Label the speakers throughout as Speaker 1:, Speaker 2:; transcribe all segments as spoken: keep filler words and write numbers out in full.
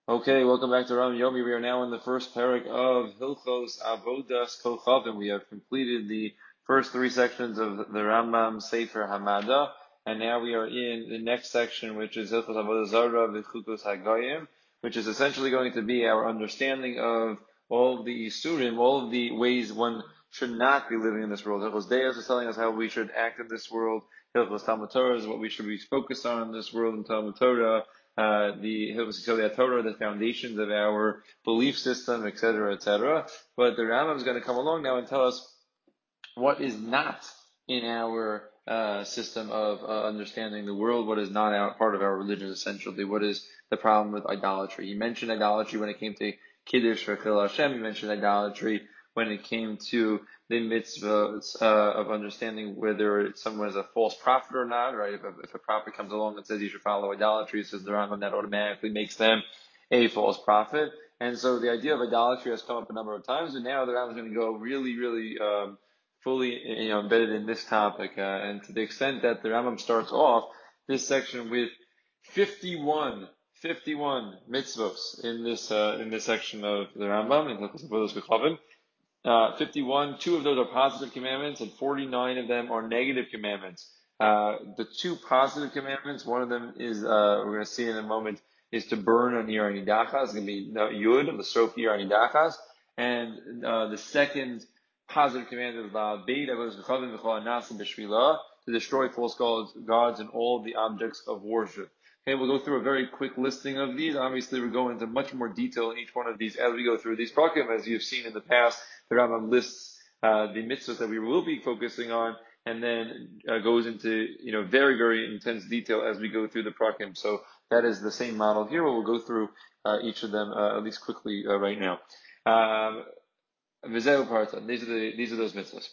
Speaker 1: Okay, welcome back to Ram Yomi. We are now in the first parak of Hilchos Avodas Kochavim. We have completed the first three sections of the Rambam Sefer Hamada, and now we are in the next section, which is Hilchos Avodas Zara V'Chukos Hagayim, which is essentially going to be our understanding of all of the Isurim, all of the ways one should not be living in this world. Hilchos Deos is telling us how we should act in this world. Hilchos Talmud Torah is what we should be focused on in this world in Talmud Torah. Uh, the Hilchos Torah, the foundations of our belief system, et cetera, et cetera. But the Rambam is going to come along now and tell us what is not in our uh, system of uh, understanding the world, what is not our, part of our religion, essentially. What is the problem with idolatry? He mentioned idolatry when it came to Kiddush or Chil Hashem. He mentioned idolatry when it came to the mitzvahs uh, of understanding whether someone is a false prophet or not, right? If a, if a prophet comes along and says you should follow idolatry, says the Rambam, that automatically makes them a false prophet. And so the idea of idolatry has come up a number of times, and now the Rambam is going to go really, really um, fully you know, embedded in this topic. Uh, and to the extent that the Rambam starts off this section with fifty-one, fifty-one mitzvos in this uh, in this section of the Rambam in Hilchos Avodos Kochavim. Uh, fifty-one, two of those are positive commandments, and forty-nine of them are negative commandments. Uh, the two positive commandments, one of them is, uh, we're going to see in a moment, is to burn on Yer Anidachas. It's going to be Yud, on the Sof Yer Anidachas. And, uh, the second positive commandment is La'abed Avodas V'chavim V'chol Anasim B'shvilah, to destroy false gods, gods and all the objects of worship. Okay, we'll go through a very quick listing of these. Obviously, we're going into much more detail in each one of these as we go through these prakim. As you've seen in the past, the Rambam lists uh, the mitzvahs that we will be focusing on, and then uh, goes into you know very very intense detail as we go through the prakim. So that is the same model here. We'll go through uh, each of them uh, at least quickly uh, right now. Um, these are the these are those mitzvahs.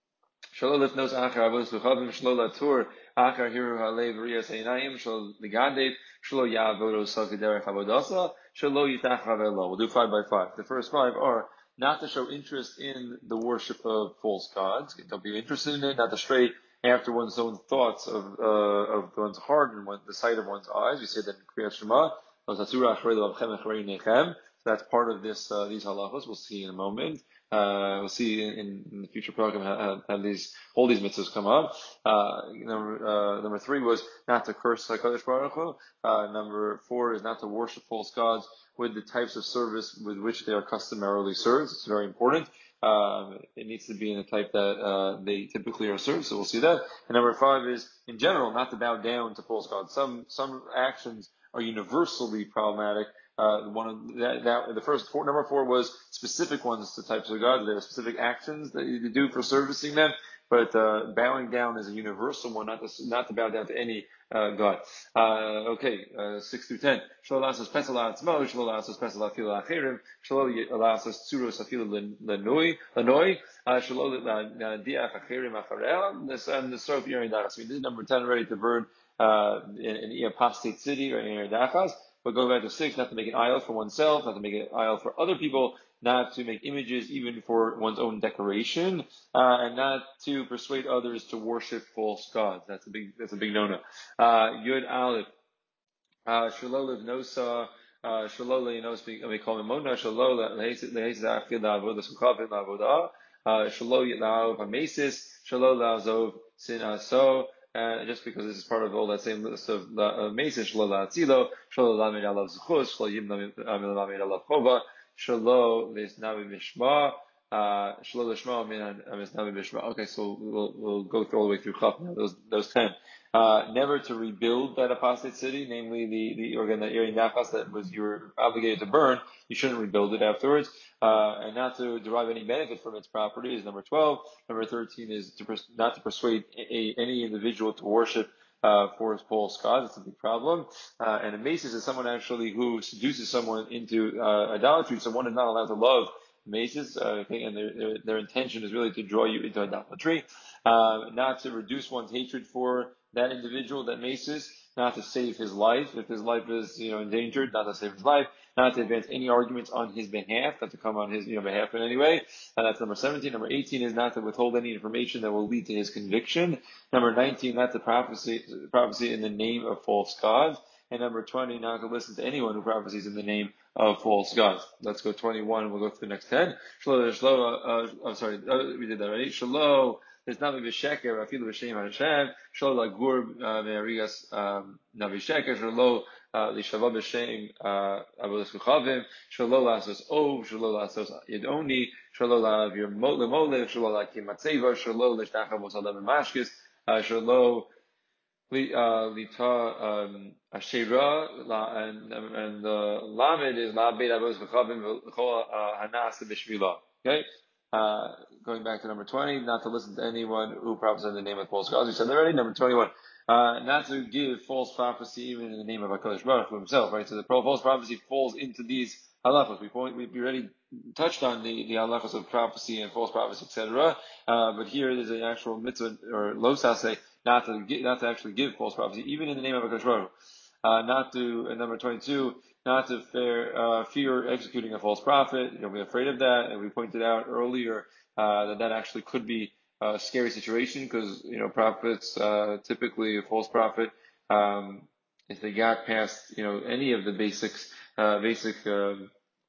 Speaker 1: Shlo lifnos achar avodas v'chavim, shlo latur achar hiru halev riyas einayim, shlo ligadev, shlo ya'avodos sakederech avodasa, shlo yitach havelo. We'll do five by five. The first five are not to show interest in the worship of false gods. Don't be interested in it. Not to stray after one's own thoughts of uh, of one's heart and one, the sight of one's eyes. We say that in Kriyat Shema. So that's part of this uh, these halachos. We'll see in a moment. Uh, we'll see in, in the future program how, how these all these mitzvahs come up. Uh, number uh, number three was not to curse Hakadosh Baruch Hu. Uh, number four is not to worship false gods with the types of service with which they are customarily served. It's very important. Um, it needs to be in the type that uh, they typically are served. So we'll see that. And number five is, in general, not to bow down to false gods. Some some actions are universally problematic. Uh, one of that, that the first four, number four was specific ones to types of gods. There are specific actions that you do for servicing them, but uh, bowing down is a universal one, not to not to bow down to any uh, god. Uh, okay, uh, six through ten. Shlo lasas pesel atzmo, shlo lasas pesel afil achirim, shlo lasas tzuros afil lenoi, lenoi, shlo diach achirim acharel. This and the Sof Yer Anidachas. We did number ten already, to burn uh, in an apostate city or in Anidachas. But go back to six, not to make an idol for oneself, not to make an idol for other people, not to make images even for one's own decoration, uh, and not to persuade others to worship false gods. That's a big, that's a big no-no. Uh, Yud Aleph, uh, Shalol Nosa, uh, Shalol Lenos, we call him Mona, Shalol Lehes Achil La'avodah Suchavim La'avodah, uh, Shalol Yitlav Hamesis, Shalol La'azov Sin Aso, uh, just because this is part of all that same list of uh, Mesis, Shlo La'atzilo, Shlo La'amid Alav Zuchus, Shlo Yim La'amid Alav Chova, Shlo L'Isnavi Bishma, uh, Shlo L'Shma L'Isnavi Bishma. Okay, so we'll, we'll go through all the way through Chaf now, those, those ten. Uh, never to rebuild that apostate city, namely the, the organ, the Yer Nachas that was, you were obligated to burn. You shouldn't rebuild it afterwards. Uh, and not to derive any benefit from its property is number twelve. Number thirteen is to pers- not to persuade a, a, any individual to worship uh, for his false gods. It's a big problem. Uh, and a maces is someone actually who seduces someone into uh, idolatry. So one is not allowed to love maces, uh, okay, and their, their, their intention is really to draw you into idolatry. Uh, not to reduce one's hatred for that individual, that maces, not to save his life. If his life is, you know, endangered, not to save his life, not to advance any arguments on his behalf, not to come on his, you know, behalf in any way. And that's number seventeen. Number eighteen is not to withhold any information that will lead to his conviction. Number nineteen, not to prophecy, prophecy in the name of false gods. And number twenty, not to listen to anyone who prophesies in the name of false gods. Let's go twenty-one. We'll go to the next ten. Shlo, shlo, uh, I'm sorry, uh, we did that already. Shlo. There's not maybe sheker, I feel the shame Hashem. Shlo la gur me'arigas navi sheker. Shlo lishava b'shem avodas kuchavim. Shlo lasos ov. Shlo lasos yedoni. Shlo la vir mole mole. Shlo la kimatzeva. Shlo lishtachavos adam mashkis. Shlo Lita um, Ashera and and the Lamed is La Beit Avos V'Chavim V'Chol Hanas B'Shvila. Okay, uh, going back to number twenty, not to listen to anyone who prophesies in the name of false gods. We said that already. Number twenty-one, uh, not to give false prophecy even in the name of Hakadosh Baruch Hu himself. Right, so the false prophecy falls into these halachos. We point, we've already touched on the the halachos of prophecy and false prophecy, et cetera. Uh, but here there's an actual mitzvah or losase. Not to get, not to actually give false prophecy, even in the name of Hakadosh Baruch Hu. Uh, not to, and number twenty-two, not to fear, uh, fear executing a false prophet. You know, be afraid of that. And we pointed out earlier, uh, that that actually could be a scary situation because, you know, prophets, uh, typically a false prophet, um, if they got past, you know, any of the basics, uh, basic, um,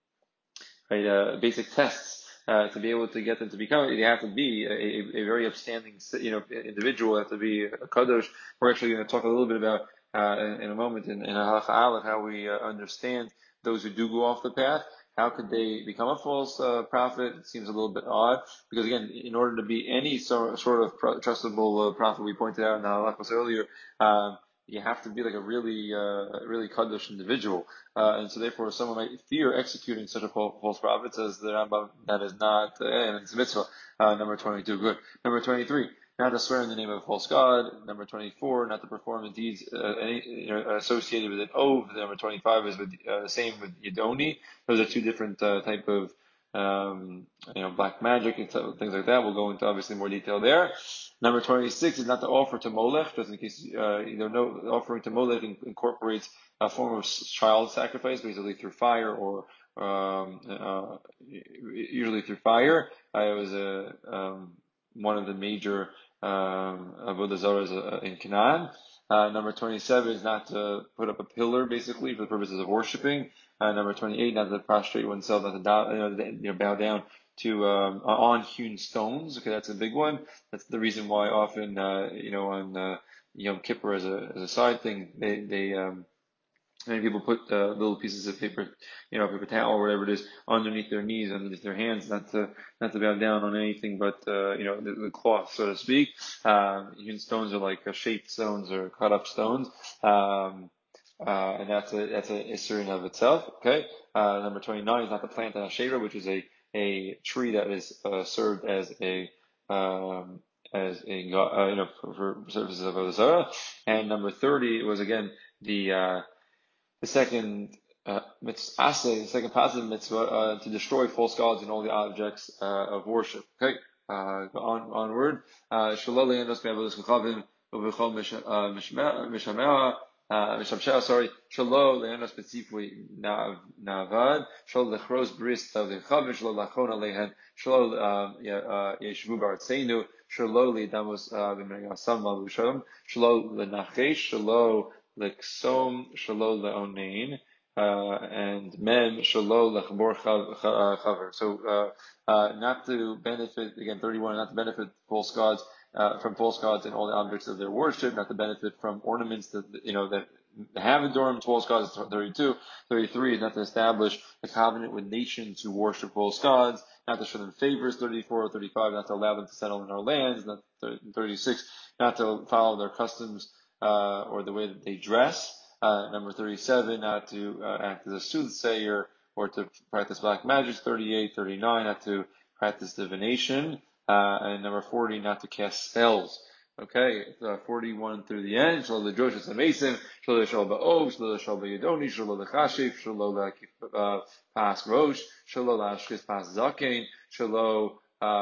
Speaker 1: right, uh, basic tests, uh, to be able to get them to become, they have to be a, a, a very upstanding, you know, individual, they have to be a kadosh. We're actually going to talk a little bit about, uh, in, in a moment in, in Halacha Aleph, how we uh, understand those who do go off the path. How could they become a false uh, prophet? It seems a little bit odd because again, in order to be any sort, sort of pro- trustable uh, prophet, we pointed out in the halachos earlier, um, you have to be like a really, uh, really kadosh individual. Uh, and so therefore someone might fear executing such a false prophet, says the Rambam, that is not, uh, and it's a mitzvah. Uh, number twenty-two, good. Number twenty-three, not to swear in the name of a false god. Number twenty-four, not to perform the deeds, uh, any, you know, associated with an oath. Number twenty-five is with, uh, the same with Yedoni. Those are two different, uh, type of, um, you know, black magic and things like that. We'll go into obviously more detail there. Number twenty-six is not to offer to Molech, just in case, uh, you know, no, offering to Molech incorporates a form of child sacrifice, basically through fire or, um, uh, usually through fire. Uh, it was a, um, one of the major, um, avodah zaras uh, in Canaan. Uh, number twenty-seven is not to put up a pillar, basically, for the purposes of worshiping. Uh, number twenty-eight, not to prostrate oneself, not to bow, you know, you know, bow down to, um, on hewn stones. Okay, that's a big one. That's the reason why often, uh, you know, on, uh, Yom Kippur as a, as a side thing, they, they, um, many people put uh, little pieces of paper, you know, paper towel or whatever it is, underneath their knees, underneath their hands, not to not to bow down on anything but uh, you know the, the cloth, so to speak. Um, hewn stones are like uh, shaped stones or cut up stones, um, uh, and that's a that's a issur in of itself. Okay. Uh, number twenty-nine is not to plant an ashera, which is a a tree that is uh, served as a um, as a uh, you know for, for services of Avodah Zarah. And number thirty was again the uh, the second uh, mitzvah, the second positive mitzvah, uh, to destroy false gods and all the objects uh, of worship. Okay, uh, on onward. Shalol le'enos me'avodas kochavim u'v'chol mishamea. Mishamshea, sorry. Shalol le'enos betzipui navad. Shalol lechros bris of the chavim. Shalol lachon alehen. Shalol yeshvu baratzenu. Shalol le'damos b'mengasam malushalom. Shalol le'nachesh. Shalol Leksom Shalol Leonain, uh, and Mem Shalol Lechbor Chaver. So, uh, uh, not to benefit, again, thirty-one, not to benefit false gods, uh, from false gods and all the objects of their worship, not to benefit from ornaments that, you know, that have adorned false gods, thirty-two. thirty-three is not to establish a covenant with nations who worship false gods, not to show them favors, thirty-four, thirty-five, not to allow them to settle in our lands, not thirty-six, not to follow their customs, Uh, or the way that they dress. Uh, number thirty-seven, not to uh, act as a soothsayer or to practice black magic. thirty-eight, thirty-nine, not to practice divination. Uh, and number forty, not to cast spells. Okay, uh, forty-one through the end. Shlo l'drosh es hamesim, shlo l'shol ba'ov, shlo l'shol ba'yedoni, shlo l'chashif, shlo l'pas rosh, shlo l'ashkis pas zaken, shlo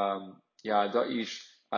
Speaker 1: yada'ish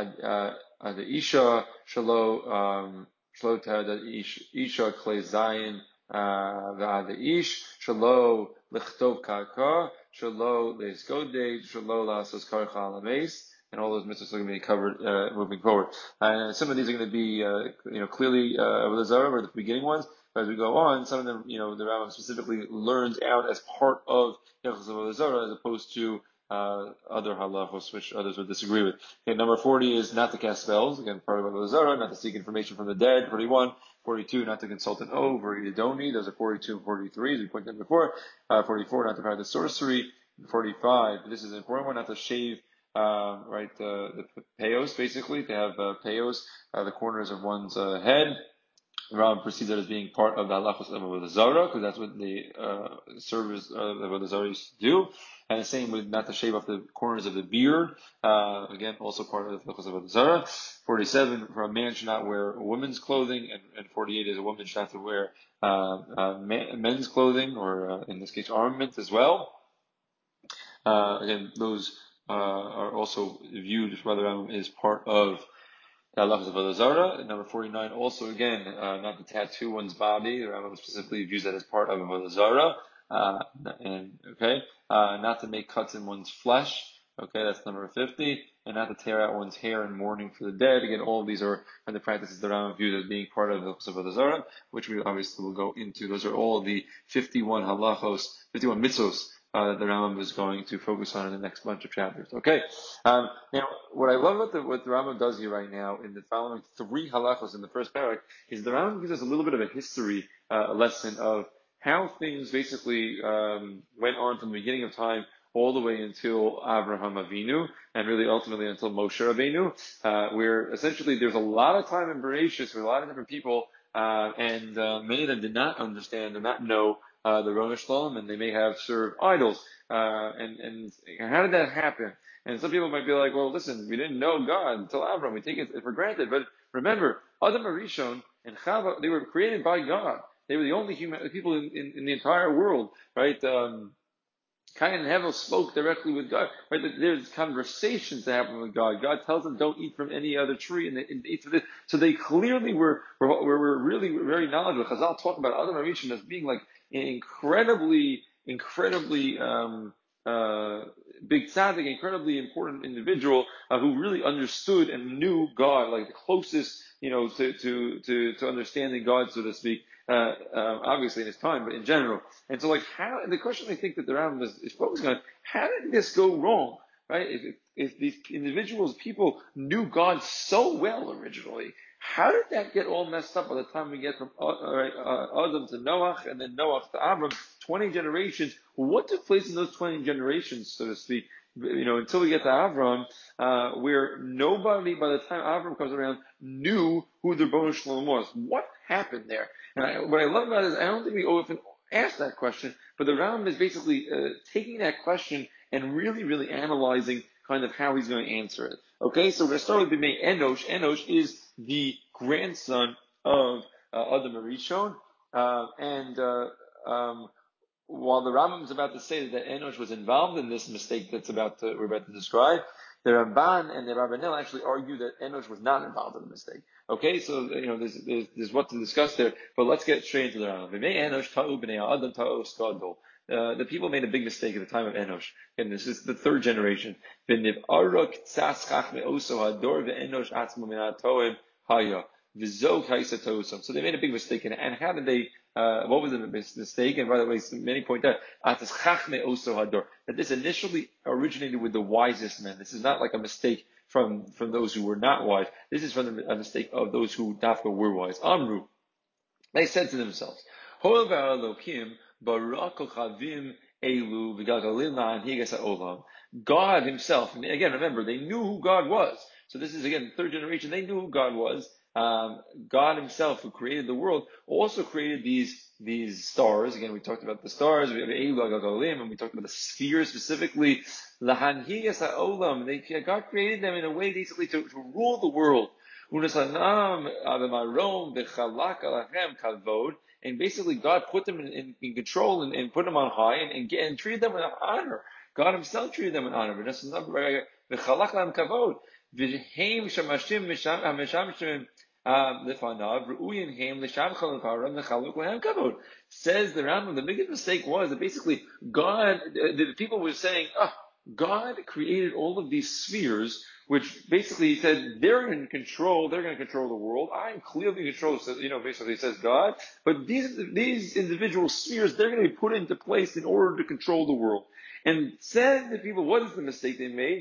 Speaker 1: ad isha, shlo um, Shlo Tehada Isha Klei Zayin V'Ada Ish Shlo Lichtov Karka Shlo Leisgodei Shlo Lasos Karcha Alameis, and all those mitzvahs are going to be covered uh, moving forward. And some of these are going to be, uh, you know, clearly uh, Avodah Zarah, or the beginning ones, But as we go on, some of them, you know, the Rambam specifically learns out as part of Hilchos Avodah Zarah as opposed to uh, other halachos, which others would disagree with. Okay, number forty is not to cast spells. Again, part of Avodah Zarah, not to seek information from the dead. forty-one. forty-two, not to consult an oath or eat a doni. Those are forty-two and forty-three, as we pointed out before. Uh, forty-four, not to practice sorcery. forty-five, this is an important one, not to shave, uh, right, uh, the payos, basically, to have uh, payos, uh, the corners of one's uh, head. The Rambam perceives that as being part of the halachos of Avodah Zarah, because that's what the uh, servers of Avodah Zarah used to do. And the same with not to shave off the corners of the beard. Uh, again, also part of the halachos of Avodah Zarah. forty-seven, for a man should not wear a woman's clothing, and, and forty-eight is a woman should have to wear uh, uh, men's clothing, or uh, in this case, armament as well. Uh, again, those uh, are also viewed by the Rambam as part of the halachos of Avodah Zarah. Number forty-nine, also again, uh, not to tattoo one's body. The Rambam specifically views that as part of Avodah Zarah. Uh, and, okay, uh, not to make cuts in one's flesh. Okay, that's number fifty. And not to tear out one's hair in mourning for the dead. Again, all of these are the practices the Rambam views as being part of the halachos of Avodah Zarah, which we obviously will go into. Those are all the fifty-one halachos, fifty-one mitzvos Uh, that the Rambam is going to focus on in the next bunch of chapters. Okay. Um, now, what I love about the, what the Rambam does here right now in the following three halachos in the first parak is the Rambam gives us a little bit of a history uh, lesson of how things basically um, went on from the beginning of time all the way until Avraham Avinu, and really ultimately until Moshe Rabbeinu, uh, where essentially there's a lot of time in Bereshit with a lot of different people, uh, and uh, many of them did not understand, did not know Uh, the Rona Shalom, and they may have served idols. Uh, and, and how did that happen? And some people might be like, well, listen, we didn't know God until Avram. We take it for granted. But remember, Adam Arishon and Chava, they were created by God. They were the only human people in, in, in the entire world, right? Um, Cain and Hevel spoke directly with God. Right? There's conversations that happen with God. God tells them don't eat from any other tree, and they, and they eat from this. So they clearly were were, were really very knowledgeable. Chazal talk about Adam Arishon as being like an incredibly, incredibly um, uh, big tzaddik, incredibly important individual uh, who really understood and knew God, like the closest, you know, to to to, to understanding God, so to speak. Uh, uh, obviously in his time, but in general. And so, like, how? And the question I think that the Rambam is, is focusing on: how did this go wrong? Right? If, if, if these individuals, people knew God so well originally, how did that get all messed up by the time we get from uh, uh, Adam to Noach and then Noach to Abram? Twenty generations. What took place in those twenty generations, so to speak? You know, until we get to Avram, uh, where nobody, by the time Avram comes around, knew who the Rebbeinu Shalom was. What happened there? And I, what I love about it is I don't think we often ask that question, but the Rambam is basically uh, taking that question and really, really analyzing kind of how he's going to answer it. Okay, so we're going to start with Bimei Enosh. Enosh is the grandson of uh, Adam Arishon, uh, and uh, um, while the Rambam is about to say that Enosh was involved in this mistake that's about to, we're about to describe, the Ramban and the Rabbanel actually argue that Enosh was not involved in the mistake. Okay, so, you know, there's, there's, there's what to discuss there, but let's get straight into the Rambam. Uh, the people made a big mistake at the time of Enosh, and this is the third generation. So they made a big mistake, and, and how did they, uh, what was the mistake? And by the way, many point out, that this initially originated with the wisest men. This is not like a mistake from, from those who were not wise. This is from the, a mistake of those who dafka were wise. Amru, they said to themselves, God himself, and again, remember, they knew who God was. So this is, again, the third generation, they knew who God was. Um, God himself, who created the world, also created these these stars. Again, we talked about the stars, we have Eilu Gagalim, and we talked about the spheres specifically. They, God created them in a way basically to, to rule the world. And basically God put them in, in, in control and, and put them on high and, and, and treated them with honor. God himself treated them with honor. Says the Rambam, the biggest mistake was that basically God, the people were saying, oh, God created all of these spheres which basically he said they're in control, they're going to control the world. I'm clearly in control, so, you know, basically says God. But these these individual spheres, they're going to be put into place in order to control the world. And said the people, what is the mistake they made?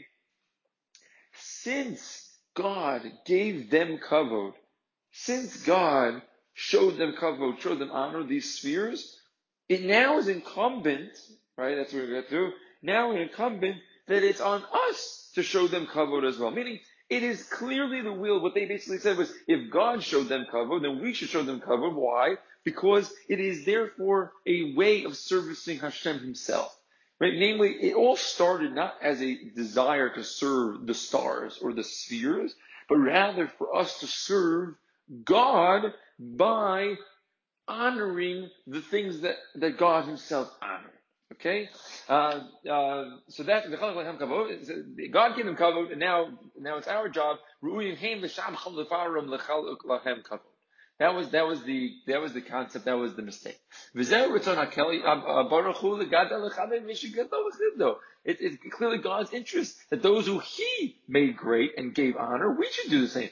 Speaker 1: Since God gave them kavod, since God showed them kavod, showed them honor, these spheres, it now is incumbent, right, that's what we're going to do, now it's incumbent that it's on us to show them kavod as well. Meaning, it is clearly the will. What they basically said was, if God showed them kavod, then we should show them kavod. Why? Because it is therefore a way of servicing Hashem himself. Right? Namely, it all started not as a desire to serve the stars or the spheres, but rather for us to serve God by honoring the things that, that God himself honored. Okay? Uh, uh, so that, God gave them kavod, and now, now it's our job. That was that was the that was the concept. That was the mistake. It, it's clearly God's interest that those who He made great and gave honor, we should do the same.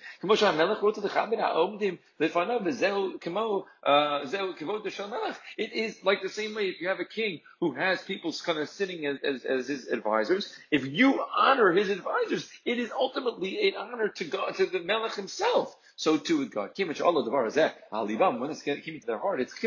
Speaker 1: It is like the same way if you have a king who has people kind of sitting as, as, as his advisors. If you honor his advisors, it is ultimately an honor to God, to the Melech himself. So too with God. When this came into their heart, it's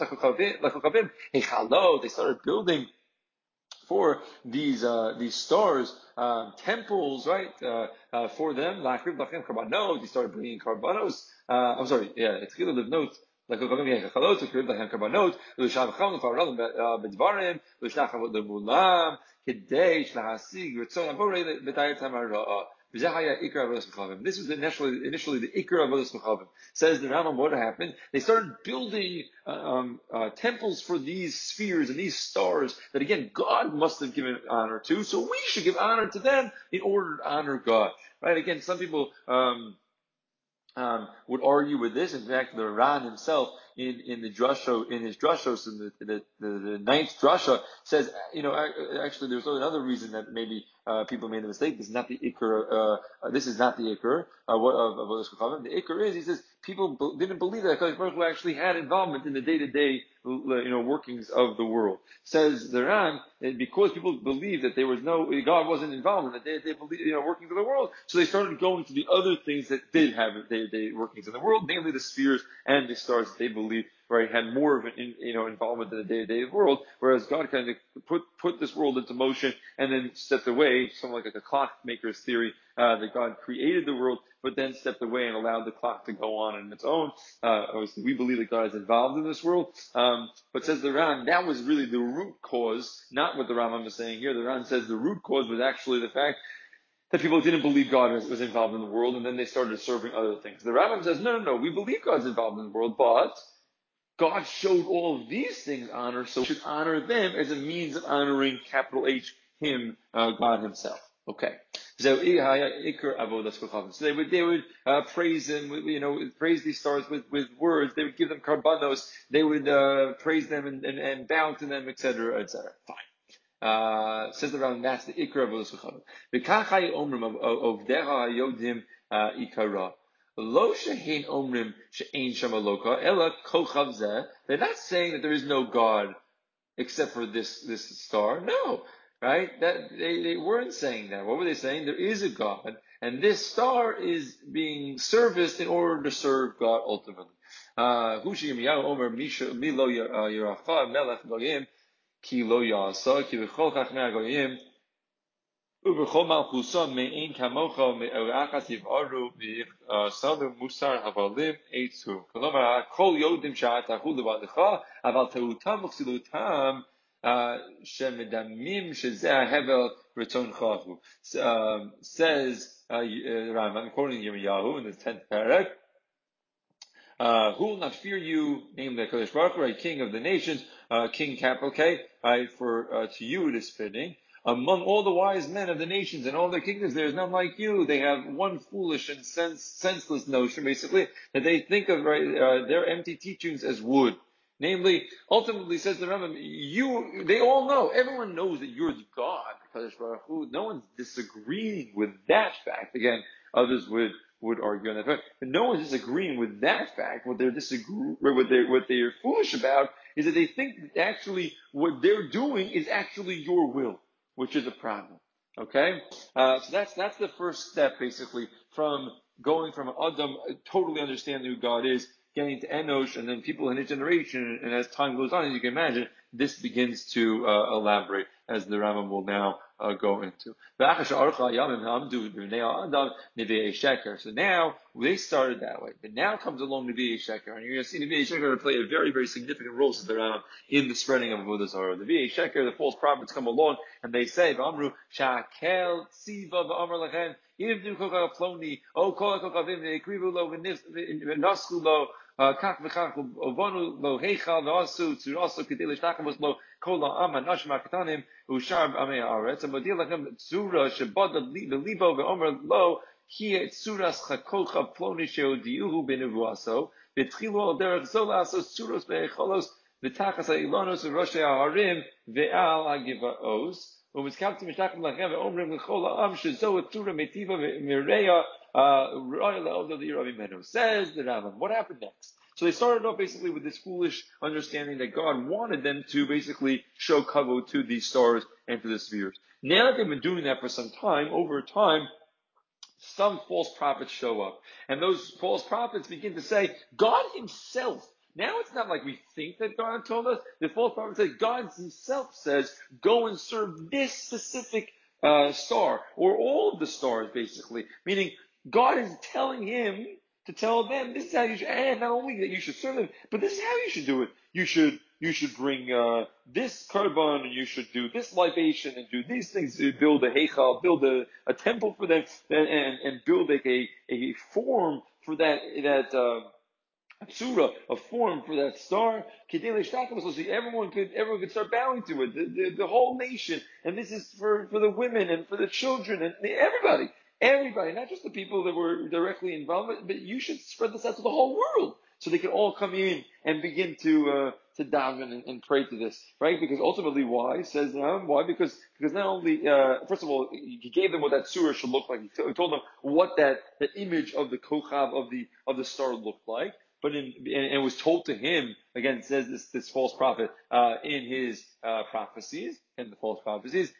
Speaker 1: they started building for these uh, these stars, uh, temples, right? Uh, uh, for them, they started bringing karbanos. Uh, I'm sorry, yeah, it's good to live notes. Like a karbanot, l'shav cham l'faradam b'dvarim, l'shnacham l'mulam, kidei shlahasig v'tzon aborei b'tayet hamara'ah. This was initially, initially the Ikra of Avodas Mechavim. Says the Rambam, what happened? They started building um, uh, temples for these spheres and these stars that, again, God must have given honor to, so we should give honor to them in order to honor God. Right? Again, some people um, um, would argue with this. In fact, the Ran himself, in, in the drasha, in his drashos, in the, the, the, the ninth drasha, says, you know, actually, there's another reason that maybe uh, people made the mistake. This is not the ikr. Uh, uh, this is not the ikr uh, of of Avodas Kochavim. The ikr is, he says, people be, didn't believe that HaKadosh Baruch Hu actually had involvement in the day-to-day, you know, workings of the world. Says the Ran, because people believed that there was no, God wasn't involved in the day-to-day, you know, workings of the world, so they started going to the other things that did have day-to-day workings in the world, namely the spheres and the stars that they believed, right, had more of an, you know, involvement in the day-to-day world, whereas God kind of put, put this world into motion and then stepped away, something like a clockmaker's theory, uh, that God created the world, but then stepped away and allowed the clock to go on on its own. Uh, obviously, we believe that God is involved in this world. Um, but says the Ran, that was really the root cause, not what the Rambam is saying here. The Ran says the root cause was actually the fact that people didn't believe God was, was involved in the world, and then they started serving other things. The Rambam says, no, no, no, we believe God's involved in the world, but God showed all of these things honor, so we should honor them as a means of honoring, capital H, Him, uh, God Himself. Okay. So they would they would uh, praise him, you know, praise these stars with, with words. They would give them karbanos. They would uh, praise them and, and, and bow to them, et cetera, et cetera. Fine. Uh, says around that's the ikra of Avodas Kochavim. V'kachai omrim of deha yodim ikara. Lo shehin omrim she'ein shama loka ela kochav zeh. They're not saying that there is no God except for this this star. No. Right? That they, they weren't saying that. What were they saying? There is a God, and this star is being serviced in order to serve God ultimately. Hushi Yirmiyahu Omer Milo Yiracha Melech Goyim Ki Lo Yasa Ki V'chol Chachmei Goyim U'V'chol Malchusa Me'ein Kamocha Me'Orachas Yiv'aru V'Sadu Musar Havalim Eitzu. Kolomar Kol Yodim Sha'atachu Levadecha Aval Teutam V'Chsilutam Shemedamim Shezeh Hevel Reton Chahu. Says uh, Rambam, quoting Yirmiyahu in the tenth parak, uh, who will not fear you, named the Kodesh Baruch Hu, right, King of the nations, uh, King capital K, right, for uh, to you it is fitting. Among all the wise men of the nations and all their kingdoms, there is none like you. They have one foolish and sense, senseless notion, basically, that they think of right, uh, their empty teachings as wood. Namely, ultimately, says the Rambam, you, they all know, everyone knows that you're the God. Kadosh Baruch Hu. No one's disagreeing with that fact. Again, others would would argue on that fact, but no one's disagreeing with that fact. What they're disagree, what they what they're foolish about is that they think that actually what they're doing is actually your will, which is a problem. Okay, uh, so that's that's the first step, basically, from going from Adam totally understanding who God is, getting to Enosh, and then people in his generation, and as time goes on, as you can imagine, this begins to uh, elaborate, as the Rambam will now uh, go into. So now, they started that way, but now comes along Nevi'ei Sheker, and you're going to see Nevi'ei Sheker play a very, very significant role, says the Rambam, in the spreading of Avodah Zarah. The Nevi'ei Sheker, the false prophets come along, and they say, V'amru, Shakel Tziva V'amar Lechem, Ivdu Kokah Ploni, O Kol Kokavim, V'ekrivu Lo, V'nasku Lo, Kach V'chach, Ovonu Lo, Heichal V'asu, Tzurasu, Kedei L'shtachamos Lo, Kol Ha'am, Nashma Ketanim, Ushar Amei Haaretz, and Modil Lechem Tzura, Shebada B'libo, V'omer Lo, Here Tzuras Chakocha Ploni Sheodiuhu B'nevuaso, V'tchilu Al Derech Zolaso, Tzuros Be'echolos, V'tachas Ha'ilonos, V'roshei Ha'arim, Ve'al HaGivaos, ומזכרתי משלחם לכם ואומרים לכל העם שזו התורה מיטיבה ומראה ראיה לעובדו דעיר ממנו. Says the Rambam. What happened next? So they started off basically with this foolish understanding that God wanted them to basically show kavod to these stars and to the spheres. Now that they've been doing that for some time, over time, some false prophets show up. And those false prophets begin to say, God himself. Now it's not like we think that God told us. The false prophet says, God himself says, go and serve this specific uh, star, or all of the stars, basically. Meaning, God is telling him to tell them, this is how you should, and not only that you should serve them, but this is how you should do it. You should, you should bring uh, this korban, and you should do this libation, and do these things, build a heichal, build a, a temple for them, and, and, and build like a, a form for that, that, uh, a tzura, a form for that star, so everyone could, everyone could start bowing to it, the, the, the whole nation, and this is for, for the women and for the children and everybody, everybody, not just the people that were directly involved, but you should spread this out to the whole world, so they can all come in and begin to, uh, to daven and, and pray to this, right? Because ultimately, why? Says um, why? Because because not only, uh, first of all, he gave them what that surah should look like. He, t- he told them what that, that image of the kochav of the of the star looked like. But in, and it was told to him, again, says this, this false prophet, uh, in his, uh, prophecies, and the false prophecies.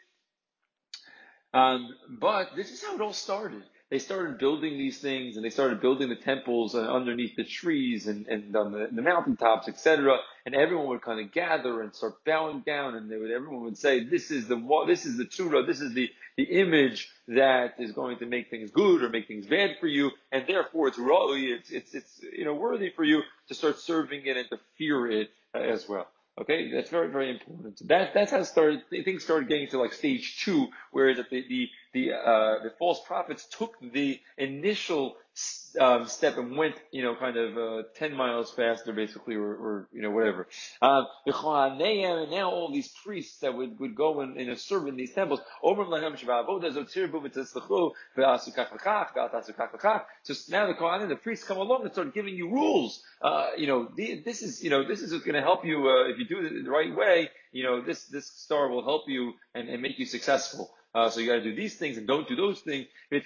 Speaker 1: Um, but this is how it all started. They started building these things, and they started building the temples uh, underneath the trees and, and on the, the mountaintops, et cetera. And everyone would kind of gather and start bowing down, and they would, everyone would say, "This is the this is the tzura, this is the the image that is going to make things good or make things bad for you, and therefore it's ra'ui, it's it's it's you know worthy for you to start serving it and to fear it uh, as well." Okay, that's very, very important. So that, that's how it started, things started getting to like stage two, where the, the, the, uh, the false prophets took the initial, um, step and went, you know, kind of, uh, ten miles faster, basically, or, or, you know, whatever. Um, and now all these priests that would, would go and, and serve in these temples, so now the Kohanim, the priests come along and start giving you rules. Uh, you know, the, this is, you know, this is going to help you, uh, if you do it the right way, you know, this, this star will help you and, and make you successful. Uh, so you got to do these things and don't do those things.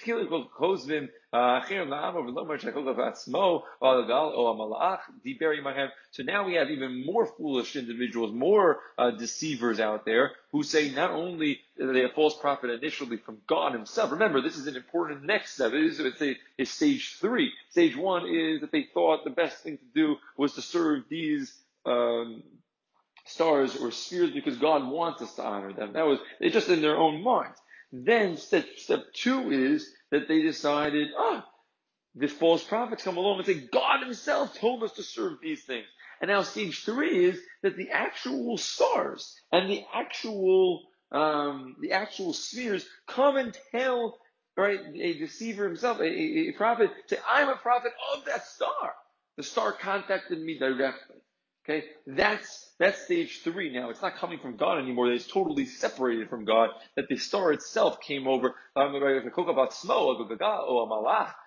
Speaker 1: So now we have even more foolish individuals, more uh, deceivers out there who say not only are they a false prophet initially from God himself. Remember, this is an important next step. It is, it's, a, it's stage three. Stage one is that they thought the best thing to do was to serve these um, stars or spheres because God wants us to honor them. That was, it's just in their own minds. Then step, step two is that they decided, ah, the false prophets come along and say, God himself told us to serve these things. And now stage three is that the actual stars and the actual, um, the actual spheres come and tell, right, a deceiver himself, a, a, a prophet, say, I'm a prophet of that star. The star contacted me directly. Okay, that's that's stage three now. It's not coming from God anymore. It's totally separated from God. That the star itself came over.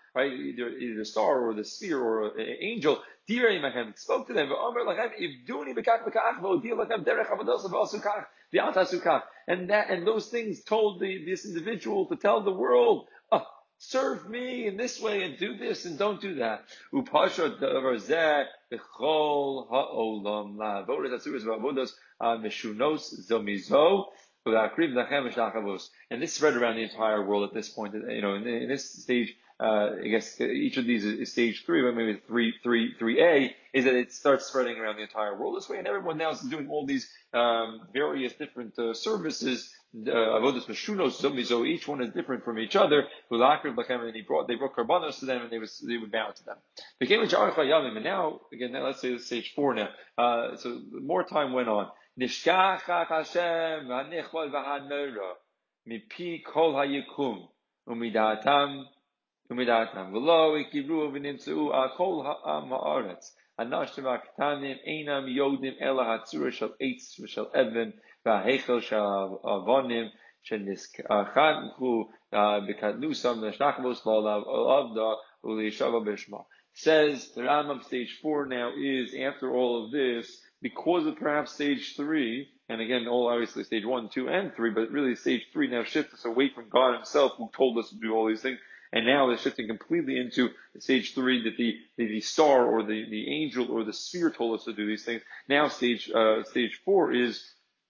Speaker 1: right? Either, either the star or the sphere or an angel. Direi Machem spoke to them. Omer Lachem, if doing Bekach Bekach, V'Odil Lachem Derech Avodos V'Asukach, V'Ata Sukach. And that, and those things told the, this individual to tell the world, oh, serve me in this way and do this and don't do that. Upasha davar zeh b'chol ha'olam la'avodas atzuras v'avodas meshunos zomizo v'la'akriv lachem v'shtachavos. And this spread around the entire world at this point. You know, in, in this stage, uh, I guess each of these is, is stage three, but maybe three, three, three A is that it starts spreading around the entire world this way, and everyone now is doing all these um, various different uh, services. Avodas meshunos zomizo. Each one is different from each other. And he brought, they brought karbanos to them, and they was they would bow to them. Became a jarach hayamim, and now again, now let's say it's stage four now. Uh, so more time went on. Nishkachach Hashem v'hanechbal v'hanera mipi kol hayikum umidatam umidatam v'lo ikibru v'nimtzeu al kol ha'am ha'aretz. Anashim aktanim einam yodim ela hatzura shel eitz v'shel even v'hechel shel avonim sheniskachanchu b'kadnusam v'shnachmos la'olav olavda u'liyishava b'shma. Says the Rambam stage four now is, after all of this, because of perhaps stage three, and again, all obviously stage one, two, and three, but really stage three now shifts us away from God himself who told us to do all these things. And now they're shifting completely into stage three that the, the, the star or the, the angel or the sphere told us to do these things. Now stage, uh, stage four is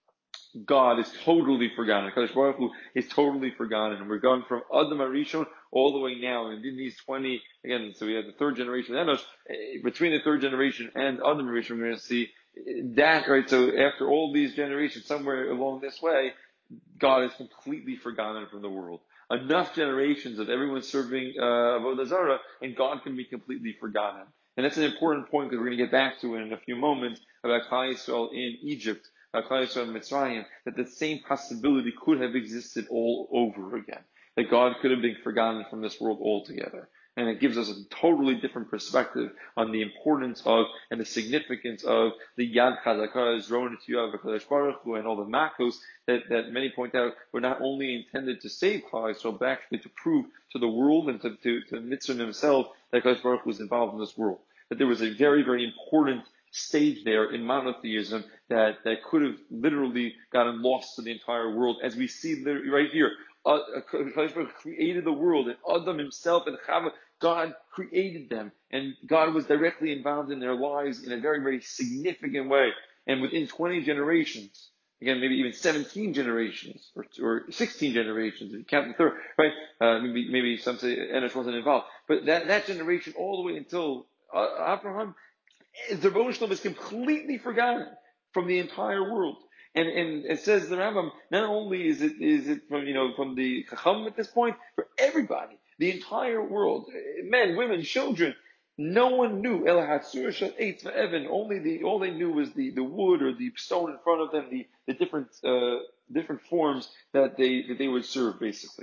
Speaker 1: God is totally forgotten. HaKadosh Baruch Hu is totally forgotten. And we're going from Adam HaRishon all the way now. And in these twenty, again, so we have the third generation of Enosh. Between the third generation and Adam HaRishon, we're going to see that, right? So after all these generations, somewhere along this way, God is completely forgotten from the world. Enough generations of everyone serving uh, Avodah Zarah, and God can be completely forgotten. And that's an important point because we're going to get back to it in a few moments about Klal Yisrael in Egypt, about Klal Yisrael in Mitzrayim, that the same possibility could have existed all over again. That God could have been forgotten from this world altogether. And it gives us a totally different perspective on the importance of and the significance of the Yad Chazakah, Zron Tiyah V'Kadosh Baruch Hu, and all the makos that, that many point out were not only intended to save Klal Yisrael, but actually to prove to the world and to, to, to Mitzvah himself that Kadosh Baruch Hu was involved in this world. That there was a very, very important stage there in monotheism that, that could have literally gotten lost to the entire world, as we see right here. Uh, Kadosh Baruch created the world, and Adam himself and Chava, God created them, and God was directly involved in their lives in a very, very significant way. And within twenty generations, again, maybe even seventeen generations, or, or sixteen generations, if you count the third, right? Uh, maybe, maybe some say Enosh wasn't involved, but that, that generation all the way until uh, Abraham, the Rebbeinu Shalom is completely forgotten from the entire world. And, and it says the Rambam, not only is it, is it from, you know, from the Chacham at this point, for everybody, the entire world, men, women, children, no one knew, El Hatzur Shel Eitz V'Evan, only the, all they knew was the, the wood or the stone in front of them, the, the different, uh, different forms that they, that they would serve, basically.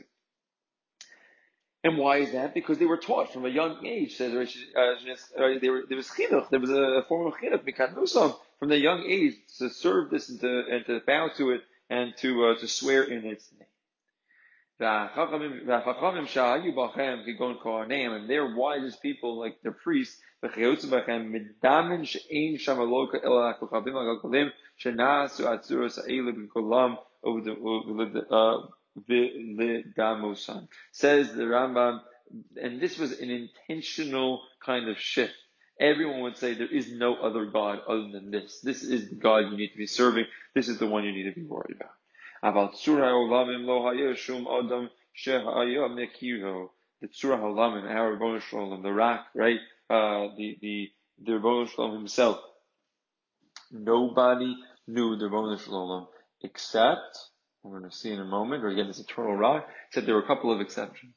Speaker 1: And why is that? Because they were taught from a young age. Says uh, there was chinuch. There was a form of chinuch mikadnusam from the young age to serve this and to and to bow to it and to uh, to swear in its name. And they're wisest people, like the priests. Says the Rambam, and this was an intentional kind of shift. Everyone would say there is no other God other than this. This is the God you need to be serving. This is the one you need to be worried about. About Tzur HaOlamim lo hayeh shum adam shehaya mekiro. The Tzur HaOlamim, our Rebbeinu Shalom, the rock, right? Uh, the the the Rebbeinu Shalom himself. Nobody knew the Rebbeinu Shalom except, we're going to see in a moment, or again this eternal rock, except there were a couple of exceptions.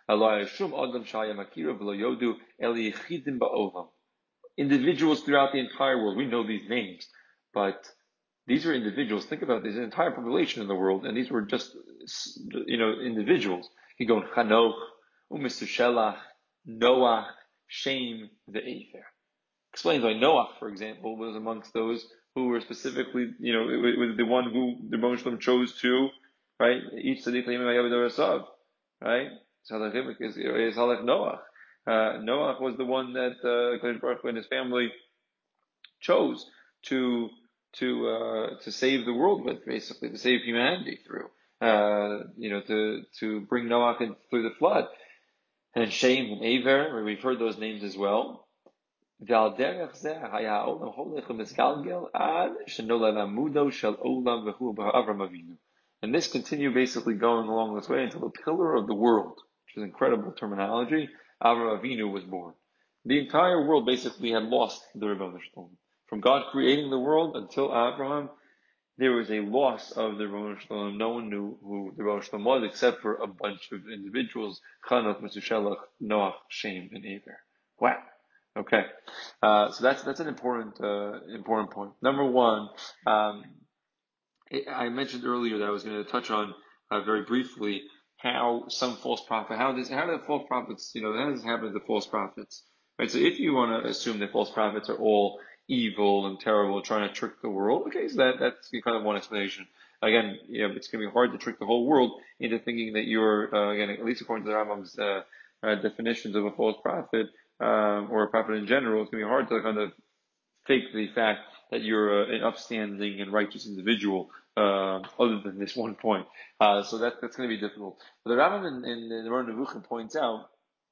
Speaker 1: Individuals throughout the entire world, we know these names, but these are individuals. Think about this, an entire population in the world, and these were just, you know, individuals. You go Chanoch, Umister Shelach, Noach, Shem, the Aether. Explains why Noach, for example, was amongst those who were specifically, you know, it was the one who the Rebbeinu Shalom chose to, right? Each tzaddik l'yimim hayav, right? So Halach is Halach Noach. Uh, Noah was the one that uh, Kadosh Baruch Hu and his family chose to to uh, to save the world with, basically to save humanity through. Uh, you know, to to bring Noah in through the flood. And Shem and Aver, we've heard those names as well. And this continued basically going along this way until the pillar of the world, which is incredible terminology, Avram Avinu was born. The entire world basically had lost the Rebbeinu Shalom. From God creating the world until Abraham, there was a loss of the Rebbeinu Shalom. No one knew who the Rebbeinu Shalom was except for a bunch of individuals: Chanoch, Methuselah, Noach, Shem, and Aver. Wow. Okay, uh, so that's that's an important uh, important point. Number one, um, I mentioned earlier that I was going to touch on uh, very briefly how some false prophet, how does how do the false prophets, you know, how does it happen to the false prophets, right? So if you want to assume that false prophets are all evil and terrible, trying to trick the world, okay, so that that's kind of one explanation. Again, you know, it's going to be hard to trick the whole world into thinking that you're, uh, again, at least according to the Rambam's uh, uh, definitions of a false prophet, um, or a prophet in general, it's going to be hard to kind of fake the fact that you're uh, an upstanding and righteous individual, uh, other than this one point. Uh, so that, that's going to be difficult. But the Rambam in, in, in the Moreh Nevuchim points out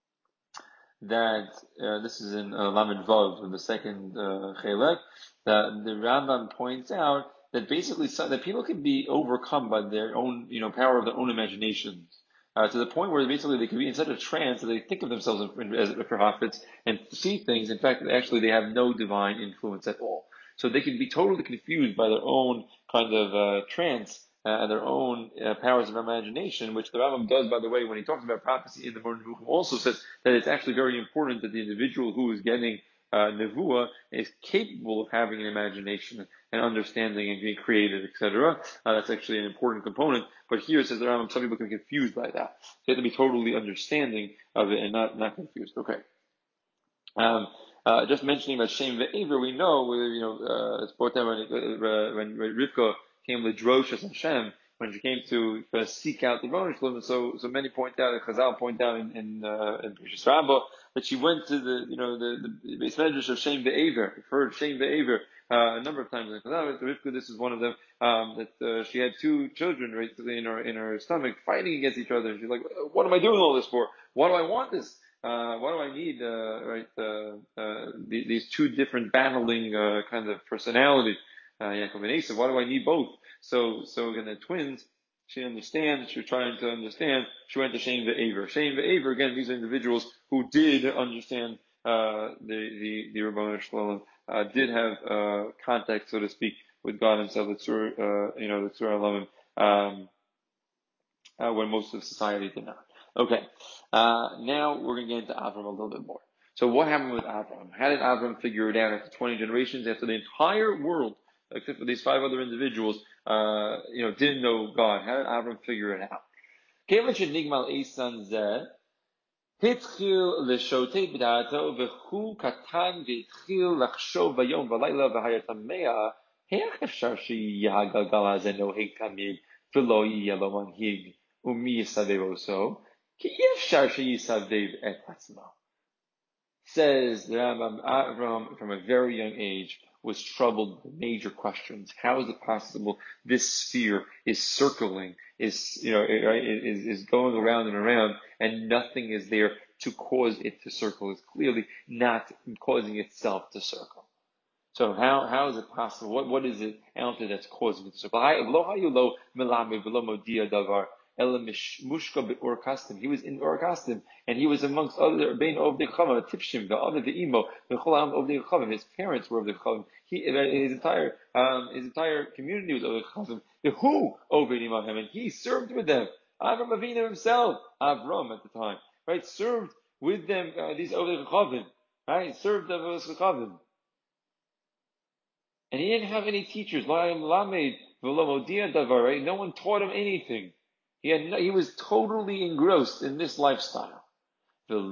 Speaker 1: that, uh, this is in uh, Lamed Vav, in the second uh, Chelek, that the Rambam points out that basically so, that people can be overcome by their own, you know, power of their own imaginations. Uh, to the point where basically they can be in such a trance that they think of themselves as prophets and see things. In fact, actually they have no divine influence at all. So they can be totally confused by their own kind of uh, trance uh, and their own uh, powers of imagination, which the Rambam does, by the way, when he talks about prophecy in the Moreh Nevuchim, also says that it's actually very important that the individual who is getting uh, nevuah is capable of having an imagination and understanding and being creative, et cetera. Uh, that's actually an important component. But here it says the Rambam, some people can be confused by that. So you have to be totally understanding of it and not, not confused. Okay. Um, uh, just mentioning about Shem ve'Aver, we know, you know, uh, it's brought down when, uh, when, when Rivka came with Droshas and Shem, when she came to uh, seek out the Rebbeinu Shalom. So, so many point out, and Chazal point out in, in, uh, in Parshas Rabbah, that she went to the, you know, the, the base medrash of Shem ve'Aver, referred Shem ve'Aver, uh, a number of times in Chazal. Rivka, this is one of them, um, that, uh, she had two children, right, in her, in her stomach, fighting against each other. And she's like, what am I doing all this for? Why do I want this? Uh, why do I need, uh, right, uh, uh, these two different battling, uh, kind of personalities, uh, Yaakov and Esav? Why do I need both? So, so again, the twins, she understands, she was trying to understand, she went to Shem ve'Aver. Shem ve'Aver, again, these are individuals who did understand, uh, the, the, the Rebbeinu Shalom, uh, did have, uh, contact, so to speak, with God himself, the Tzur, uh, you know, the Tzur Alamim, um, uh, when most of society did not. Okay, uh, now we're going to get into Avram a little bit more. So what happened with Avram? How did Avram figure it out after twenty generations, after the entire world, except for these five other individuals, uh, you know, didn't know God? How did Avram figure it out? התחיל לשוטט בדעתו והוא קטן והתחיל לחשוב ביום ולילה והיה תמה, איך אפשר שיהיה הגלגל הזה נוהג תמיד ולא יהיה לו מנהיג ומי יסבב אותו? כי אי אפשר שיסבב את עצמו. Says the Rambam, Avram, from a very young age, was troubled with major questions. How is it possible this sphere is circling, is, you know, is, is going around and around, and nothing is there to cause it to circle? It's clearly not causing itself to circle. So how, how is it possible? What, what is it out there that's causing it to circle? He was in Ur Kasdim, and he was amongst other Bein Ovdei Chacham, Tipshim, the other the Imo, the Cholam Ovdei Chacham. His parents were Ovdei Chacham. He, his entire, um, his entire community was Ovdei Chacham. The who Ovdei Imachem, and he served with them. Avram Avinu himself, Avram at the time, right, served with them. Uh, these Ovdei Chacham, right, served them as Chacham. And he didn't have any teachers. Right? No one taught him anything. He had no, he was totally engrossed in this lifestyle. And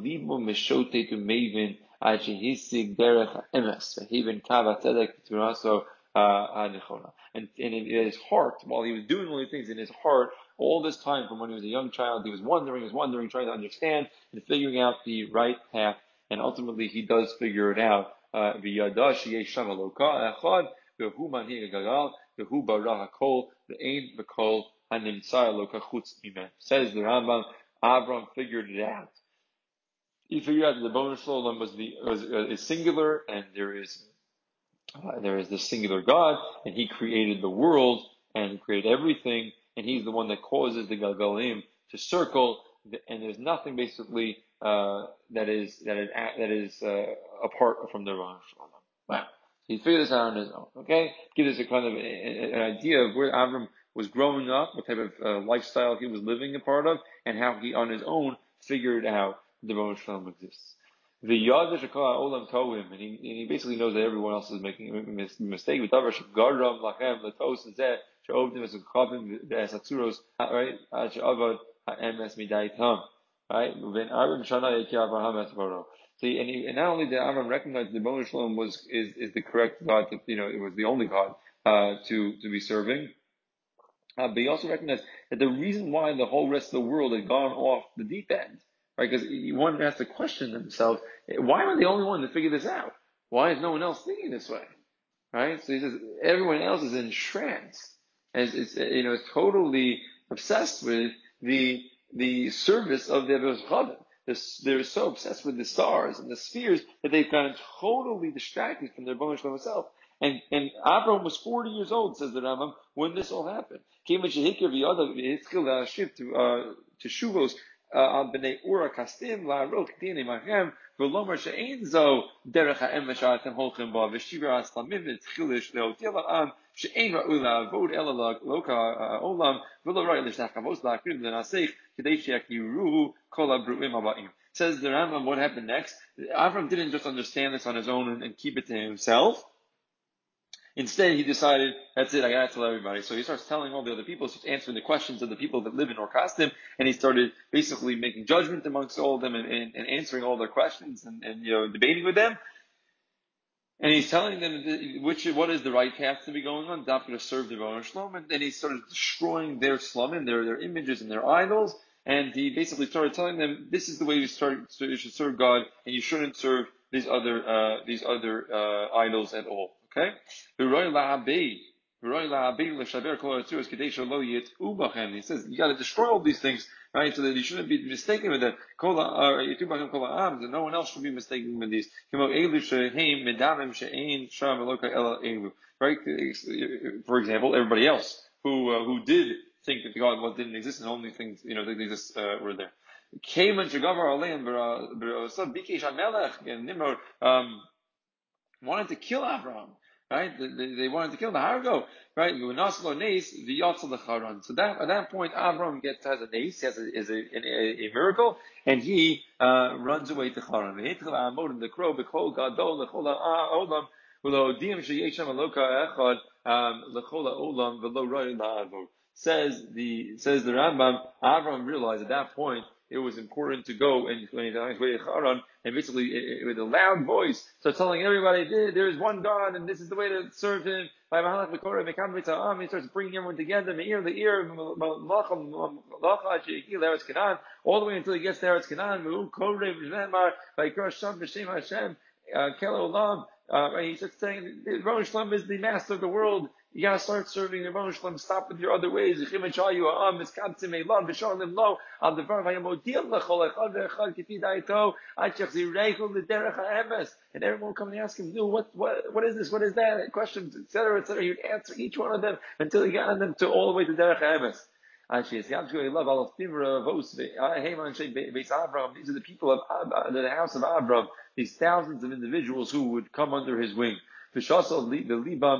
Speaker 1: uh, and, and in his heart, while he was doing all these things in his heart, all this time from when he was a young child, he was wondering, he was wondering, trying to understand and figuring out the right path, and ultimately he does figure it out. Uh, Says the Rambam, Avram figured it out. He figured out that the Ribono Shel Olam was the was, uh, is singular, and there is uh, there is this singular God, and He created the world and He created everything, and He's the one that causes the Galgalim to circle, and there's nothing basically uh, that is that is that is uh, apart from the Ribono Shel Olam. Wow. He figured this out on his own. Okay, give us a kind of a, a, an idea of where Avram was growing up, what type of uh, lifestyle he was living a part of, and how he on his own figured out the Ribono Shel Olam exists. The Yad Shekol Olam Tohim, and he, and he basically knows that everyone else is making a mistake. With Davar Shagaram Lachem Latos Zeh Sheovdim Esukavim Esatzuros right Sheavad Haemes Midaitam right. When Avram Shana Yeki Avraham Etzvaro. See, and, he, and not only did Avram recognize the Ribono Shel Olam was is is the correct God, to, you know, it was the only God uh, to to be serving. Uh, but he also recognized that the reason why the whole rest of the world had gone off the deep end, right? Because one has to question themselves, why am I the only one to figure this out? Why is no one else thinking this way, right? So he says everyone else is entranced, and it's, it's you know, it's totally obsessed with the the service of the Avodah. They're so obsessed with the stars and the spheres that they've gotten totally distracted from their Ribono Shel Olam itself. And, and Abraham was forty years old, says the Rambam, when this all happened. Came to, uh, to Shuvos, al b'nei ura kastim, la'arok dini machem, v'lomar she'ein zo, derech ha'em v'sha'atem holchem ba, v'shivir aslamim, v'tchilish le'otil ha'am, she'ein ra'u la'avod ela loka olam, v'lo ra'i l'shnachamos la'akrim l'naseich, k'dei she'akiruhu kol ha'bru'im ha'ba'im. Says the Rambam, what happened next? Abraham didn't just understand this on his own and, and keep it to himself. Instead, he decided, that's it, I gotta tell everybody. So he starts telling all the other people, starts answering the questions of the people that live in Or Kasdim, and he started basically making judgment amongst all of them and, and, and answering all their questions and, and, you know, debating with them. And he's telling them which, what is the right path to be going on, Dafka to serve the Ribono Shel Olam, and then he started destroying their slum, their, their images and their idols, and he basically started telling them, this is the way you start, so you should serve God, and you shouldn't serve these other, uh, these other, uh, idols at all. Okay? He says, you gotta destroy all these things, right? So that you shouldn't be mistaken with them. That no one else should be mistaken with these. Right? For example, everybody else who, uh, who did think that God didn't exist and only things, you know, that exist, uh, were there. Um, wanted to kill Abraham, right? They, they wanted to kill the Hargo, right? So that at that point, Abraham gets has a nace, has a, is a, a, a miracle, and he uh, runs away to Haran. The crow, b'kol gadol l'chol ha'olam v'lo sheyeshem aloka echad l'chol ha'olam v'lo roi la'avod. Says the says the Rambam, Abraham realized at that point it was important to go and when he's on his way to Haran, and basically with a loud voice starts telling everybody there is one God and this is the way to serve Him. By Mahalach V'Korah Mekam he starts bringing everyone together, Me'ir Le'ir all the way until he gets there. It's Canaan. Me'u Koreh V'Nemar V'Yikra Sham B'Shem Hashem Kel Olam. He starts saying the Ribono Shel Olam is the master of the world. You gotta start serving the Ribono Shel Olam. Stop with your other ways. And everyone will come and ask him, no, what, what, what is this? What is that? Questions, et cetera, et cetera. He'd answer each one of them until he got them to all the way to Derech HaEmes. These are the people of the house of Abraham, these thousands of individuals who would come under his wing. Says the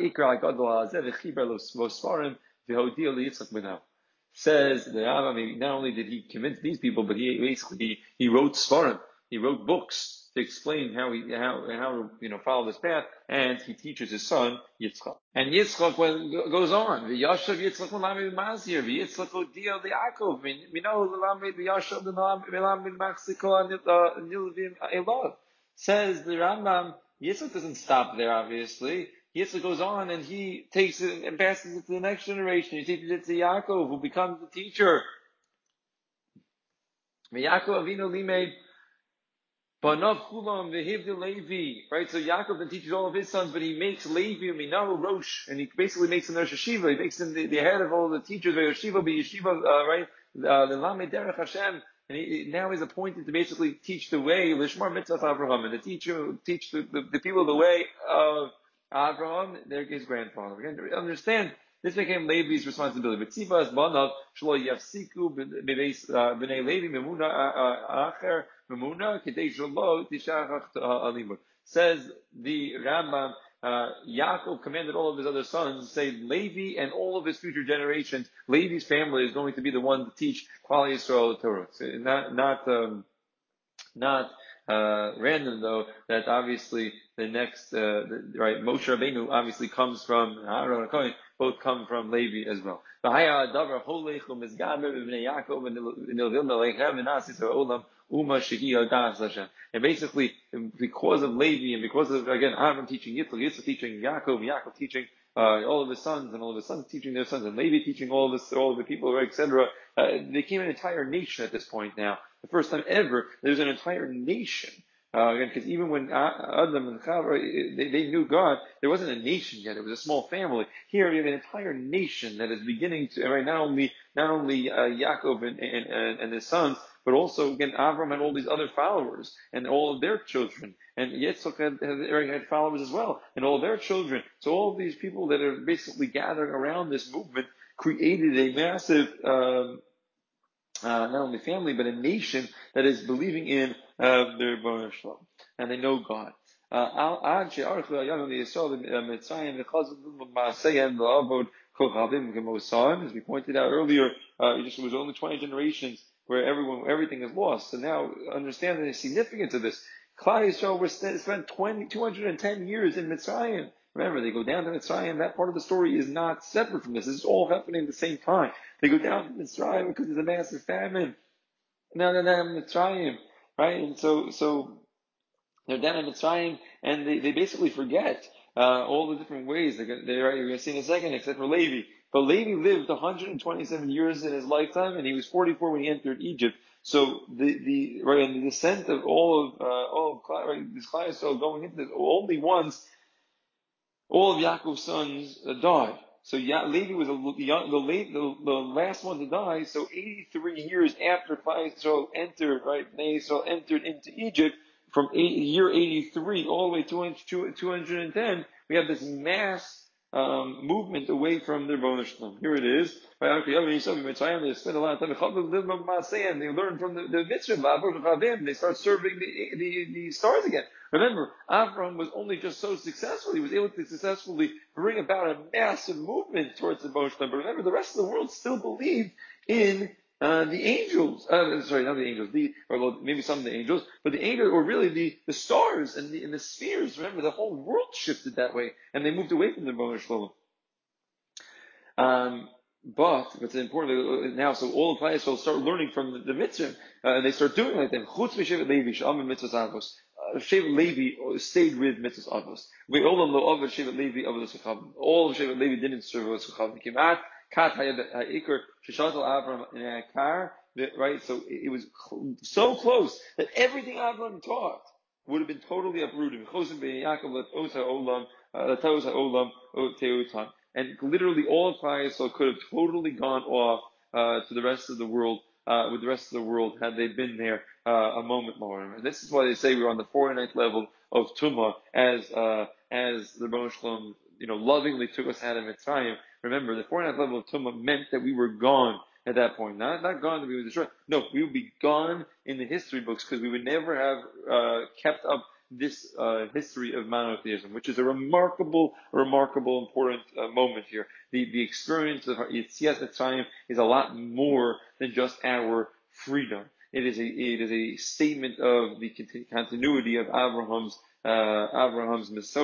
Speaker 1: Rambam, not only did he convince these people, but he basically he wrote Svarim, he wrote books to explain how he how how you know follow this path, and he teaches his son Yitzchak. And Yitzchak goes on. V'yashav Yitzchak l'lamid ma'asir v'Yitzchak odiel li'Yakov mino l'lamid v'yashav l'lamid machziko nilvim elov. Says the Rambam, Yitzchak doesn't stop there. Obviously, Yitzchak goes on and he takes it and passes it to the next generation. He teaches it to Yaakov, who becomes the teacher. Yaakov Avinu limed Banav Chulam v'hivdil Levi. Right, so Yaakov then teaches all of his sons, but he makes Levi Minahu Rosh, and he basically makes him the Rosh Hashiva. He makes him the, the head of all the teachers. Yeshiva, be Yeshiva, uh, right? Uh, the Lamed Derech Hashem. And he, now he's appointed to basically teach the way, Lishmar Mitzvah Avraham, and to teach, teach the, the, the people the way of Avraham, their, his grandfather. Again, to understand, this became Levi's responsibility. But Tzivas Banav, Shlo Yafsiku B'nei Levi Memuna Acher Memuna Kedei Shlo Tishachach Alimur. Says the Rambam, Uh, Yaakov commanded all of his other sons, say Levi and all of his future generations, Levi's family is going to be the one to teach Klal Yisrael the Torah. So not, not, um, not, uh, random though, that obviously the next, uh, the, right, Moshe Rabbeinu obviously comes from, Aaron and Cohen, both come from Levi as well. And basically, because of Levi and because of, again, Aaron teaching Yitzchak, Yitzchak teaching Yaakov, Yaakov teaching uh, all of his sons, and all of his sons teaching their sons, and Levi teaching all of this, all of the people, et cetera. Uh, they became an entire nation at this point now. The first time ever, there's an entire nation. Uh, again, because even when Adam and Chava, they, they knew God, there wasn't a nation yet. It was a small family. Here we have an entire nation that is beginning to, right, not only, not only, uh, Yaakov and, and, and his sons, but also, again, Avram had all these other followers, and all of their children. And Yitzchak had, had, had followers as well, and all their children. So all of these people that are basically gathering around this movement created a massive, um, Uh, not only family, but a nation that is believing in uh, their Rebbeinu Shalom, and they know God. Uh, as we pointed out earlier, uh, it just was only twenty generations where everyone, everything is lost. So now, understand the significance of this. Klal Yisrael were spent twenty, two hundred ten years in Mitzrayim. Remember, they go down to Mitzrayim. That part of the story is not separate from this. This is all happening at the same time. They go down to Mitzrayim because there's a massive famine. Now they're down in Mitzrayim, right? And so, so they're down in Mitzrayim, and they, they basically forget uh, all the different ways. They're, they're, right, you're going to see in a second, except for Levi. But Levi lived one hundred twenty-seven years in his lifetime, and he was forty-four when he entered Egypt. So the the right and the descent of all of uh, all of right, this Klal Yisrael going into this, only once all of Yaakov's sons uh, died. So ya- Levi was a, the, the, late, the, the last one to die. So eighty-three years after Klal Yisrael entered, right, Bnei Yisrael entered into Egypt, from eight, year eighty-three all the way to two hundred ten, we have this mass um, movement away from their Rebbeinu Shalom. Here it is. They spend a lot of time. And they learn from the, the mitzvah. They start serving the, the, the stars again. Remember, Avram was only just so successful. He was able to successfully bring about a massive movement towards the Rebbeinu Shalom. But remember, the rest of the world still believed in Uh, the angels, uh, sorry, not the angels, the, or well, maybe some of the angels, but the angels, or really the, the stars and the, and the spheres. Remember, the whole world shifted that way, and they moved away from the Rebbeinu Shalom. Um, but what's important now, so all of Klal Yisrael start learning from the, the mitzvah, uh, and they start doing like them. Chutz v'shevet Levi, sh'am mitzvahs avos. Shevet Levi stayed with mitzvahs avos. Ve'olam lo avad shevet Levi avodas chachavim. All of Shevet Levi didn't serve avodas chachavim. Kimat kat ha'ikar sheshatel Avram in Akar. Right, so it was so close that everything Avram taught would have been totally uprooted. And literally all of Klal Yisrael could have totally gone off uh, to the rest of the world, uh, with the rest of the world, had they been there uh, a moment more. And this is why they say we're on the forty-ninth level of Tumah, as uh, as the Rebbeinu Shalom, you know, lovingly took us out of Mitzrayim. Remember, the forty-ninth level of Tumah meant that we were gone at that point. Not, not gone that we would destroy. No, we would be gone in the history books because we would never have uh, kept up this uh, history of monotheism, which is a remarkable, remarkable, important uh, moment here. The the experience of Yetziat Mitzrayim is a lot more than just our freedom. It is a it is a statement of the continuity of Abraham's uh, Abraham's Mesoda,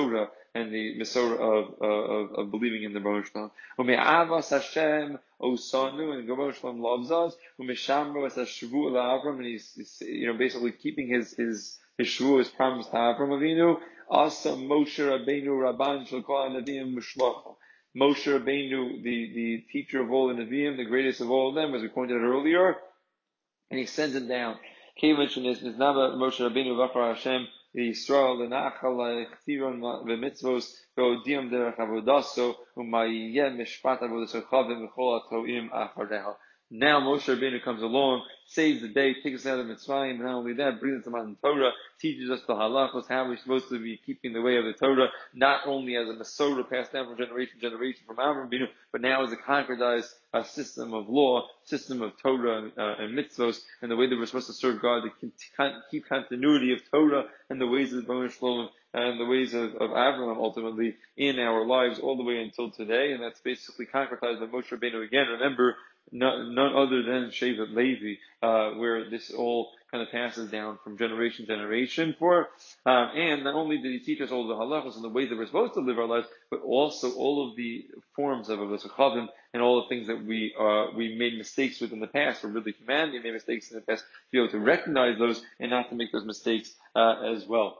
Speaker 1: and the Masorah of, uh, of, of believing in the Baruch Shalom. Ume'avas Hashem osanu, and Baruch Shalom loves us. Ume'shamro es hashvu la'Avram, and he's, he's, you know, basically keeping his, his, his shvu, his promise to Avram Avinu. Asa Moshe Rabbeinu Rabban Shel Kol HaNeviim Mishlocho. Moshe Rabbeinu, the, the teacher of all the Nevi'im, the greatest of all of them, as we pointed out earlier, and he sends it down. Moshe Rabbeinu v'achar Hashem Yisrael l'nachal l'chtiron v'mitzvos v'odiyam derech avodaso u'mayiyeh mishpat avodaso chavim v'chol ha'to'im achareha. Now Moshe Rabbeinu comes along, saves the day, takes us out of Mitzrayim, and not only that, brings us to Matan Torah, teaches us the halachos, how we're supposed to be keeping the way of the Torah, not only as a Masorah passed down from generation to generation from Avram Avinu, but now as a concretized uh, system of law, system of Torah and, uh, and mitzvos, and the way that we're supposed to serve God, to keep continuity of Torah and the ways of the Baruch Shalom and the ways of, of Avram ultimately in our lives all the way until today, and that's basically concretized by Moshe Rabbeinu again. Remember, None, none other than Shevet Levi, uh, where this all kind of passes down from generation to generation for. Um, and not only did he teach us all the halachos and the ways that we're supposed to live our lives, but also all of the forms of Avodas Chavim and all the things that we uh, we made mistakes with in the past, or really humanity made mistakes in the past, to be able to recognize those and not to make those mistakes uh, as well.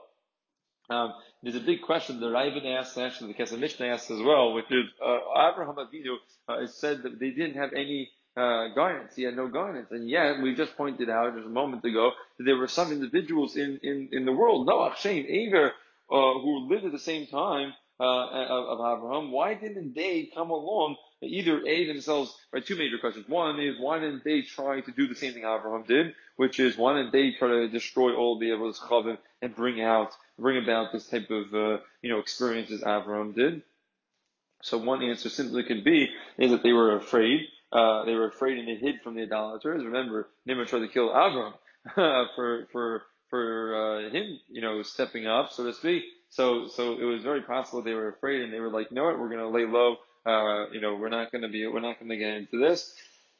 Speaker 1: Um, there's a big question that Ravid asks, actually the Kesef Mishnah asks as well, which is, uh, Abraham Avinu, uh, is said that they didn't have any, uh, guidance. He had no guidance. And yet, we just pointed out just a moment ago that there were some individuals in, in, in the world, Noach, Shem, Aver, uh, who lived at the same time, uh, of, of Abraham. Why didn't they come along, either A, themselves, right, two major questions. One is, why didn't they try to do the same thing Abraham did, which is, why didn't they try to destroy all the Avodas Chavim and bring out, bring about this type of, uh, you know, experiences Avraham did? So one answer simply could be, is that they were afraid, uh, they were afraid and they hid from the idolaters. Remember, Nimrod tried to kill Avram, for, for, for, uh, him, you know, stepping up, so to speak. So, so it was very possible they were afraid and they were like, you know what, we're gonna lay low, uh, you know, we're not gonna be, we're not gonna get into this.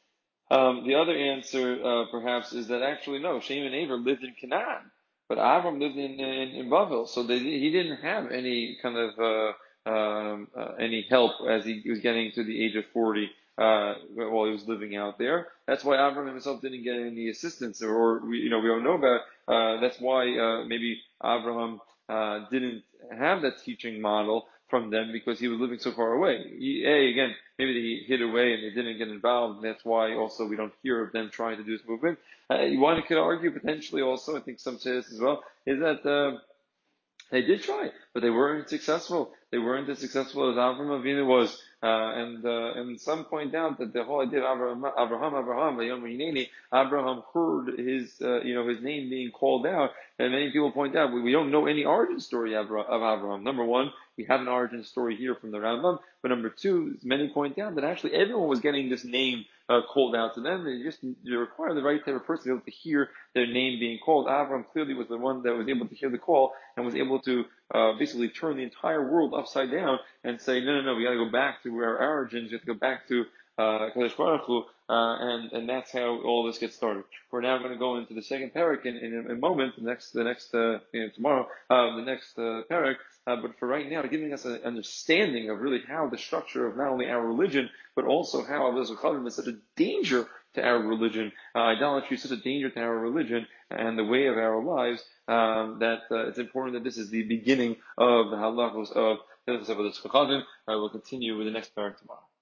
Speaker 1: Um, the other answer, uh, perhaps, is that actually no, Shem and Aver lived in Canaan, but Avram lived in, in, in Bavel, so they, he didn't have any kind of, uh, um, uh, any help as he was getting to the age of forty, uh, while he was living out there. That's why Avram himself didn't get any assistance, or, or we, you know, we don't know about, uh, that's why, uh, maybe Avraham, uh, didn't have that teaching model from them, because he was living so far away. He, a, again, maybe they hid away and they didn't get involved, and that's why also we don't hear of them trying to do this movement. Uh, one could argue potentially also, I think some say this as well, is that, uh, they did try, but they weren't successful. They weren't as successful as Avraham Avinu was. Uh, and, uh, and some point out that the whole idea of Abraham, Abraham, Abraham, Abraham heard his, uh, you know, his name being called out. And many people point out, we, we don't know any origin story of, of Abraham. Number one, we have an origin story here from the Rambam. But number two, many point out that actually everyone was getting this name uh, called out to them. They just they require the right type of person to be able to hear their name being called. Abraham clearly was the one that was able to hear the call and was able to uh, basically turn the entire world upside down and say, no, no, no, we got to go back to our origins. We have to go back to uh, Kadosh Baruch Hu, uh, and and that's how all this gets started. We're now going to go into the second parak in, in a, a moment. The next, the next, uh, you know, tomorrow, uh, the next uh, parak. Uh, but for right now, giving us an understanding of really how the structure of not only our religion, but also how Avodas Chavim is such a danger to our religion. Uh, idolatry is such a danger to our religion and the way of our lives, um, that uh, it's important that this is the beginning of the halachos of Avodas Chavim. Uh, we'll continue with the next parak tomorrow.